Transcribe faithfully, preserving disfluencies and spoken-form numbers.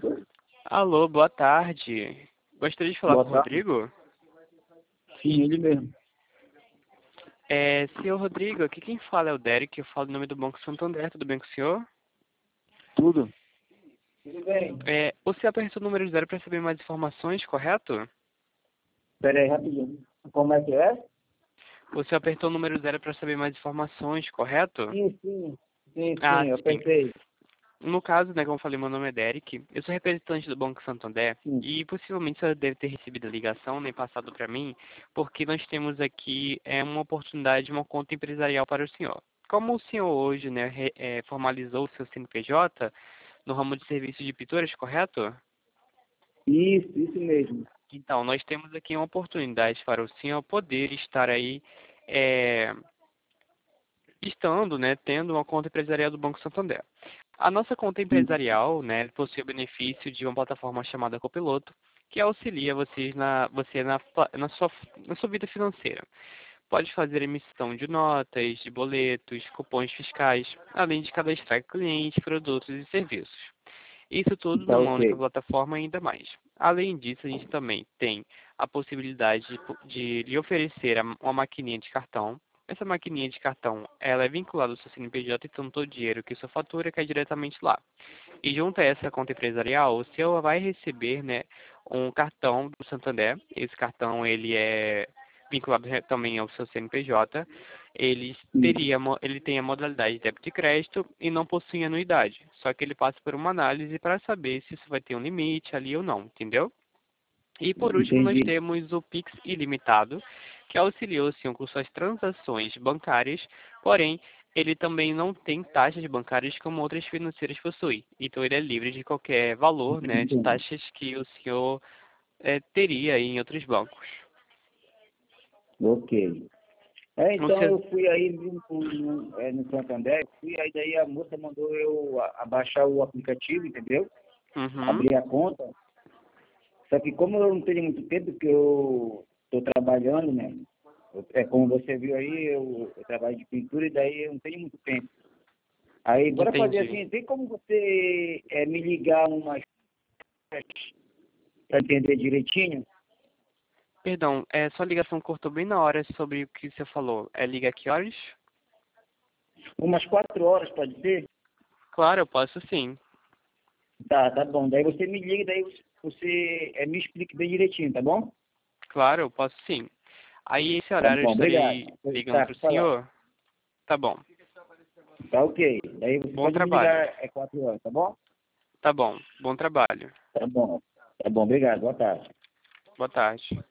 Alô, boa tarde. Gostaria de falar Boa com o tarde. Rodrigo? Sim, ele mesmo. É, senhor Rodrigo, aqui quem fala é o Derek, eu falo em nome do Banco Santander, tudo bem com o senhor? Tudo? Tudo bem. É, você apertou o número zero para saber mais informações, correto? Espera aí, rapidinho. Como é que é? Você apertou o número zero para saber mais informações, correto? Sim, sim. Sim, Ah, sim, eu sim. pensei. No caso, né, como eu falei, meu nome é Derek, eu sou representante do Banco Santander Sim. e possivelmente você deve ter recebido a ligação, nem passado para mim, porque nós temos aqui é, uma oportunidade, uma conta empresarial para o senhor. Como o senhor hoje, né, re- é, formalizou o seu C N P J no ramo de serviço de pinturas, correto? Isso, isso mesmo. Então, nós temos aqui uma oportunidade para o senhor poder estar aí, é, estando, né, tendo uma conta empresarial do Banco Santander. A nossa conta Sim. empresarial, né, possui o benefício de uma plataforma chamada Copiloto, que auxilia vocês na, você na, fa- na, sua, na sua vida financeira. Pode fazer emissão de notas, de boletos, cupons fiscais, além de cadastrar clientes, produtos e serviços. Isso tudo Tá numa única ok. plataforma e ainda mais. Além disso, a gente também tem a possibilidade de, de lhe oferecer a- uma maquininha de cartão. Essa maquininha de cartão, ela é vinculada ao seu C N P J, então todo o dinheiro que sua fatura cai diretamente lá. E junto a essa conta empresarial, o senhor vai receber, né, um cartão do Santander. Esse cartão, ele é vinculado re- também ao seu C N P J. Ele Sim. teria, mo- ele tem a modalidade de débito e crédito e não possui anuidade. Só que ele passa por uma análise para saber se isso vai ter um limite ali ou não, entendeu? E por último, nós Entendi. temos o Pix ilimitado, que auxilia o senhor com suas transações bancárias, porém, ele também não tem taxas bancárias como outras financeiras possuem. Então, ele é livre de qualquer valor, né, de Entendi. taxas que o senhor eh, teria em outros bancos. Ok. É, então Você... eu fui aí no, no, é, no Santander, fui aí daí a moça mandou eu a- abaixar o aplicativo, entendeu? Uhum, Abrir a conta. Só que como eu não tenho muito tempo, que eu estou trabalhando, né? Eu- É como você viu aí, eu, eu trabalho de pintura e daí eu não tenho muito tempo. Aí, bora fazer entendi. assim, tem como você é, me ligar umas para entender direitinho? Perdão, é, sua ligação cortou bem na hora sobre o que você falou. É liga a que horas? Umas quatro horas, pode ser? Claro, eu posso sim. Tá, tá bom. Daí você me liga, daí você, você é, me explica bem direitinho, tá bom? Claro, eu posso sim. Aí, esse Tá horário eu bom, obrigado. estarei ligando Tá, para o falar. senhor? Tá bom. Tá ok. Daí você Bom pode me trabalho. ligar é quatro horas, tá bom? Tá bom. Bom trabalho. Tá bom. Tá bom, obrigado. Boa tarde. Boa tarde.